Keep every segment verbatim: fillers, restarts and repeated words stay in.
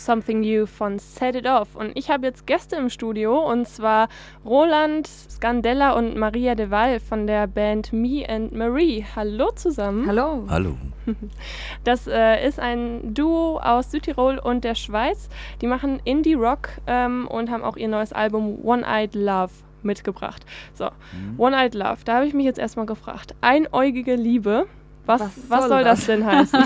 Something New von Set It Off. Und ich habe jetzt Gäste im Studio, und zwar Roland Scandella und Maria de Val von der Band Me and Marie. Hallo zusammen. Hallo. Hallo. Das äh, ist ein Duo aus Südtirol und der Schweiz. Die machen Indie-Rock ähm, und haben auch ihr neues Album One-Eyed Love mitgebracht. So, mhm. One-Eyed Love, da habe ich mich jetzt erstmal gefragt. Einäugige Liebe, was, was, soll, was soll das? das denn heißen?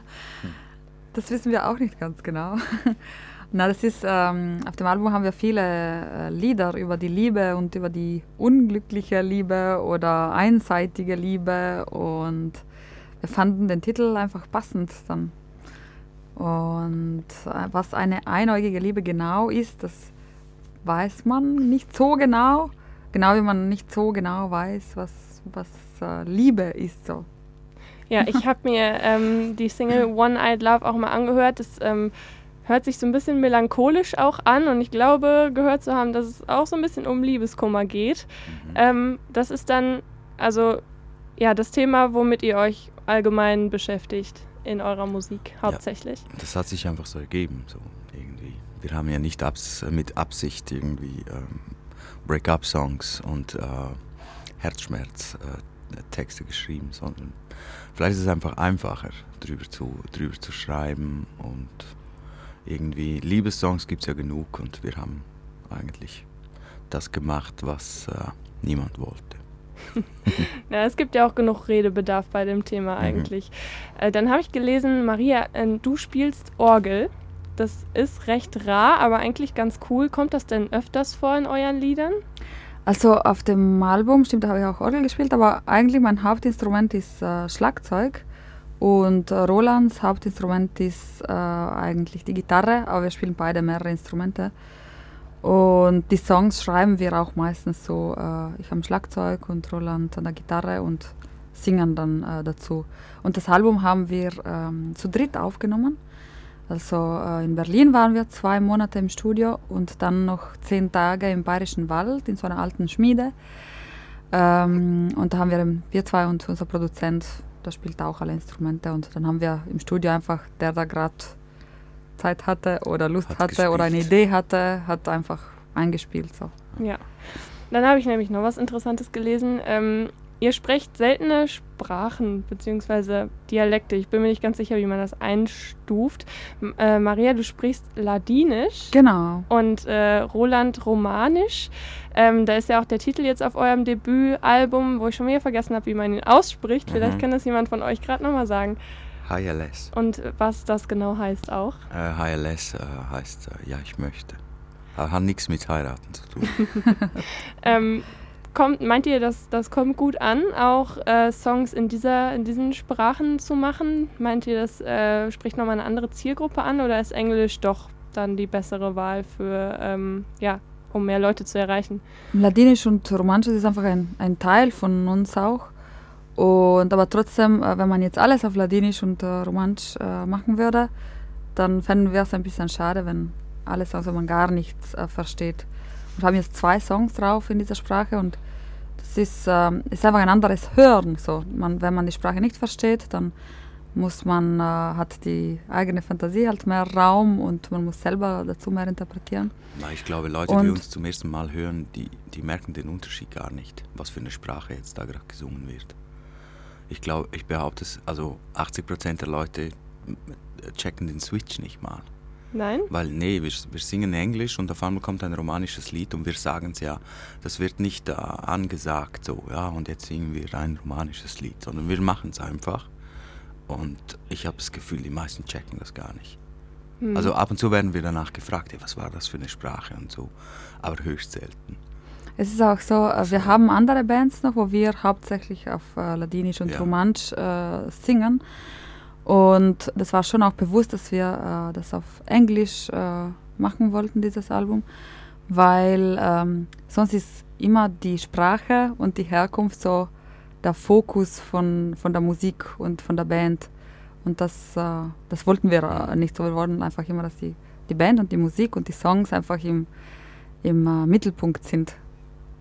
Das wissen wir auch nicht ganz genau. Na, das ist, ähm, auf dem Album haben wir viele äh, Lieder über die Liebe und über die unglückliche Liebe oder einseitige Liebe, und wir fanden den Titel einfach passend dann. Und äh, was eine einäugige Liebe genau ist, das weiß man nicht so genau. Genau wie man nicht so genau weiß, was, was äh, Liebe ist. So. Ja, ich habe mir ähm, die Single One-Eyed Love auch mal angehört. Das ähm, hört sich so ein bisschen melancholisch auch an, und ich glaube, gehört zu haben, dass es auch so ein bisschen um Liebeskummer geht. Mhm. Ähm, das ist dann, also, ja, das Thema, womit ihr euch allgemein beschäftigt in eurer Musik hauptsächlich. Ja, das hat sich einfach so ergeben, so irgendwie. Wir haben ja nicht abs- mit Absicht irgendwie ähm, Break-up-Songs und äh, Herzschmerz-Texte äh, geschrieben, sondern vielleicht ist es einfach einfacher, drüber zu, drüber zu schreiben, und irgendwie Liebessongs gibt es ja genug, und wir haben eigentlich das gemacht, was äh, niemand wollte. Ja, es gibt ja auch genug Redebedarf bei dem Thema eigentlich. Mhm. Äh, dann habe ich gelesen, Maria, äh, du spielst Orgel. Das ist recht rar, aber eigentlich ganz cool. Kommt das denn öfters vor in euren Liedern? Also auf dem Album, stimmt, da habe ich auch Orgel gespielt, aber eigentlich mein Hauptinstrument ist äh, Schlagzeug, und äh, Rolands Hauptinstrument ist äh, eigentlich die Gitarre, aber wir spielen beide mehrere Instrumente. Und die Songs schreiben wir auch meistens so, äh, ich am Schlagzeug und Roland an der Gitarre, und singen dann äh, dazu. Und das Album haben wir ähm, zu dritt aufgenommen. Also äh, in Berlin waren wir zwei Monate im Studio und dann noch zehn Tage im Bayerischen Wald in so einer alten Schmiede. Ähm, und da haben wir, wir zwei und unser Produzent, der spielt auch alle Instrumente, und dann haben wir im Studio einfach, der da gerade Zeit hatte oder Lust hat hatte gespielt. oder eine Idee hatte, hat einfach eingespielt. So. Ja, dann habe ich nämlich noch was Interessantes gelesen. Ähm, ihr sprecht seltene Sprachen bzw. Dialekte. Ich bin mir nicht ganz sicher, wie man das einstuft. M- äh, Maria, du sprichst Ladinisch. Genau. Und äh, Roland Romanisch. Ähm, da ist ja auch der Titel jetzt auf eurem Debütalbum, wo ich schon wieder vergessen habe, wie man ihn ausspricht. Vielleicht Mhm. kann das jemand von euch gerade nochmal sagen. H L S. Und was das genau heißt auch. Äh, H L S äh, heißt, äh, ja, ich möchte. Hat nichts mit heiraten zu tun. ähm, kommt, meint ihr, das, das kommt gut an, auch äh, Songs in, dieser, in diesen Sprachen zu machen? Meint ihr, das äh, spricht nochmal eine andere Zielgruppe an, oder ist Englisch doch dann die bessere Wahl für, ähm, ja, um mehr Leute zu erreichen? Ladinisch und Romanisch ist einfach ein, ein Teil von uns auch. Und aber trotzdem, äh, wenn man jetzt alles auf Ladinisch und äh, Romanisch äh, machen würde, dann fänden wir es ein bisschen schade, wenn alles, also man gar nichts äh, versteht. Wir haben jetzt zwei Songs drauf in dieser Sprache, und das ist, ähm, ist einfach ein anderes Hören. So. Man, wenn man die Sprache nicht versteht, dann muss man, äh, hat die eigene Fantasie halt mehr Raum, und man muss selber dazu mehr interpretieren. Na, ich glaube, Leute, Und die uns zum ersten Mal hören, die, die merken den Unterschied gar nicht, was für eine Sprache jetzt da gerade gesungen wird. Ich glaube, ich behaupte es, also achtzig Prozent der Leute checken den Switch nicht mal. Nein? Weil, nee, wir, wir singen Englisch und auf einmal kommt ein romanisches Lied und wir sagen es ja, das wird nicht äh, angesagt, so, ja, und jetzt singen wir ein romanisches Lied, sondern wir machen es einfach. Und ich habe das Gefühl, die meisten checken das gar nicht. Hm. Also ab und zu werden wir danach gefragt, hey, was war das für eine Sprache und so, aber höchst selten. Es ist auch so, wir haben andere Bands noch, wo wir hauptsächlich auf äh, Ladinisch und Ja. Romanisch äh, singen. Und das war schon auch bewusst, dass wir äh, das auf Englisch äh, machen wollten, dieses Album, weil ähm, sonst ist immer die Sprache und die Herkunft so der Fokus von, von der Musik und von der Band. Und das, äh, das wollten wir äh, nicht so. Wir wollten einfach immer, dass die, die Band und die Musik und die Songs einfach im, im äh, Mittelpunkt sind.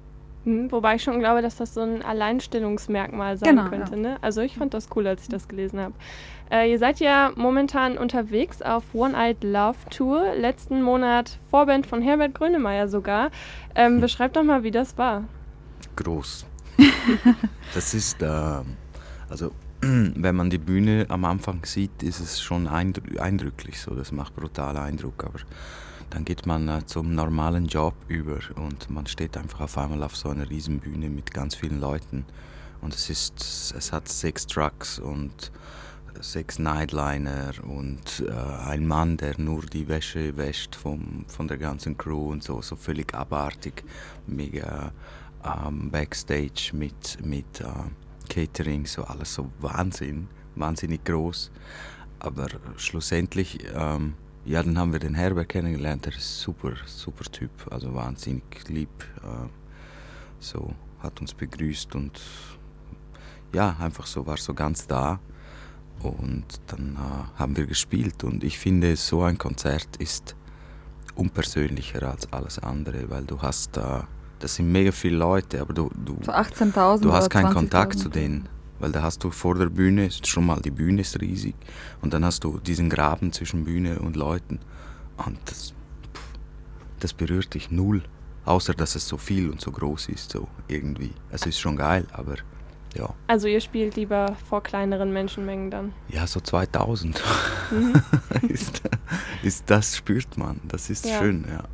Hm, wobei ich schon glaube, dass das so ein Alleinstellungsmerkmal sein Genau, könnte. ja. Ne? Also ich fand das cool, als ich das gelesen habe. Äh, ihr seid ja momentan unterwegs auf One-Eyed Love Tour. Letzten Monat Vorband von Herbert Grönemeyer sogar. Ähm, Hm. Beschreibt doch mal, wie das war. Groß. Das ist, äh, also wenn man die Bühne am Anfang sieht, ist es schon eindr- eindrücklich so. Das macht brutal Eindruck, aber dann geht man äh, zum normalen Job über und man steht einfach auf einmal auf so einer riesen Bühne mit ganz vielen Leuten und es ist, es hat sechs Trucks und sechs Nightliner und äh, ein Mann, der nur die Wäsche wäscht vom, von der ganzen Crew und so, so völlig abartig, mega ähm, Backstage mit, mit äh, Catering, so alles so Wahnsinn, wahnsinnig groß, aber schlussendlich ähm, ja, dann haben wir den Herbert kennengelernt, der ist super, super Typ, also wahnsinnig lieb, äh, so hat uns begrüßt und ja, einfach so, war so ganz da und dann äh, haben wir gespielt und ich finde, so ein Konzert ist unpersönlicher als alles andere, weil du hast da, äh, das sind mega viele Leute, aber du, du, So achtzehntausend du hast oder keinen Kontakt zwanzigtausend. zu denen. Weil da hast du vor der Bühne, schon mal die Bühne ist riesig und dann hast du diesen Graben zwischen Bühne und Leuten und das, pff, das berührt dich null, außer dass es so viel und so groß ist, so irgendwie. Es ist schon geil, aber ja. Also ihr spielt lieber vor kleineren Menschenmengen dann. Ja, so zweitausend Mhm. ist, ist, das spürt man, das ist Ja. schön, ja.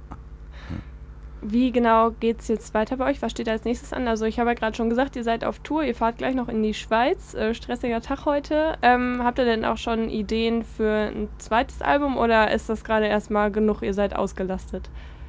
Wie genau geht es jetzt weiter bei euch? Was steht als nächstes an? Also ich habe ja gerade schon gesagt, ihr seid auf Tour, ihr fahrt gleich noch in die Schweiz. Äh, stressiger Tag heute. Ähm, habt ihr denn auch schon Ideen für ein zweites Album oder ist das gerade erstmal genug, ihr seid ausgelastet?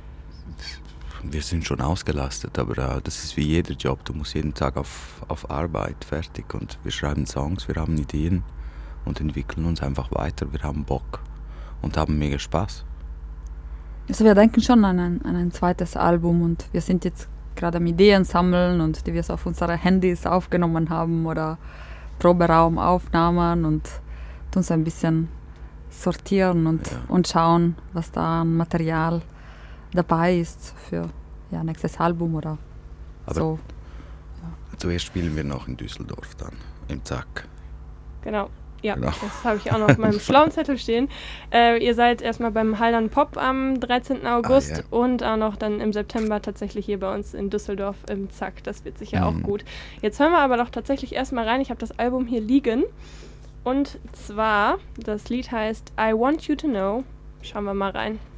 Wir sind schon ausgelastet, aber äh, das ist wie jeder Job, du musst jeden Tag auf, auf Arbeit fertig und wir schreiben Songs, wir haben Ideen und entwickeln uns einfach weiter, wir haben Bock und haben mega Spaß. Also wir denken schon an ein, an ein zweites Album und wir sind jetzt gerade am Ideen sammeln und die wir so auf unsere Handys aufgenommen haben oder Proberaumaufnahmen und tun so ein bisschen sortieren und, Ja. und schauen, was da an Material dabei ist für ja, nächstes Album oder Aber so. zuerst spielen wir noch in Düsseldorf dann, im Zack. Genau. Ja, Genau. das habe ich auch noch auf meinem schlauen Zettel stehen. Äh, ihr seid erstmal beim Haldern Pop am dreizehnten August Ah, ja. und auch noch dann im September tatsächlich hier bei uns in Düsseldorf im Zack. Das wird sicher auch Mhm. gut. Jetzt hören wir aber doch tatsächlich erstmal rein. Ich habe das Album hier liegen. Und zwar, das Lied heißt I Want You to Know. Schauen wir mal rein.